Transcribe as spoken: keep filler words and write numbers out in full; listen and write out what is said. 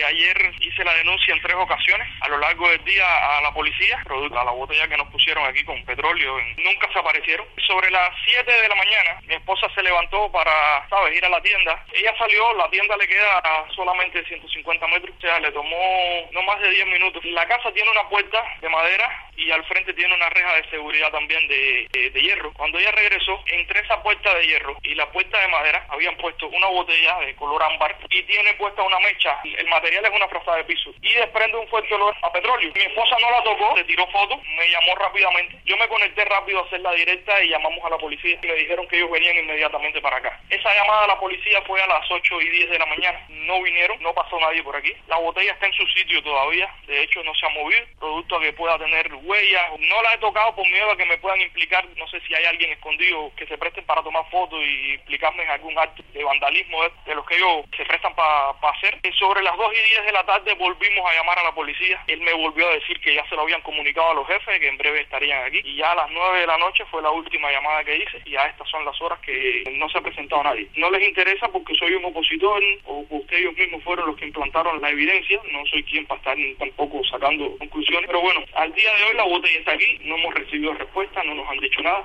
Ayer hice la denuncia en tres ocasiones a lo largo del día a la policía, producto a la botella que nos pusieron aquí con petróleo, nunca se aparecieron. Sobre las siete de la mañana, mi esposa se levantó para, sabes, ir a la tienda. Ella salió, la tienda le queda a solamente ciento cincuenta metros, o sea, le tomó no más de diez minutos. La casa tiene una puerta de madera y al frente tiene una reja de seguridad también de, de, de hierro. Cuando ella regresó, entre esa puerta de hierro y la puerta de madera habían puesto una botella de color ámbar y tiene puesta una mecha. El material es una frazada de piso y desprende un fuerte olor a petróleo. Mi esposa no la tocó, le tiró fotos, me llamó rápidamente. Yo me conecté rápido a hacer la directa y llamamos a la policía y me dijeron que ellos venían inmediatamente para acá. Esa llamada a la policía fue a las ocho y diez de la mañana. No vinieron, no pasó nadie por aquí. La botella está en su sitio todavía, de hecho no se ha movido, producto a que pueda tener huellas. No la he tocado por miedo a que me puedan implicar, no sé si hay alguien escondido que se presten para tomar fotos y implicarme en algún acto de vandalismo de, de los que ellos se prestan para pa hacer. Y sobre las dos y diez de la tarde volvimos a llamar a la policía. Él me volvió a decir que ya se lo habían comunicado a los jefes, que en breve estarían aquí. Y ya a las nueve de la noche fue la última llamada que hice y a estas son las horas que no se ha presentado nadie. No les interesa porque soy un opositor o porque ellos mismos fueron los que implantaron la evidencia. No soy quien para estar tampoco sacando conclusiones. Pero bueno, al día de hoy la botella está aquí, no hemos recibido respuesta, no nos han dicho nada.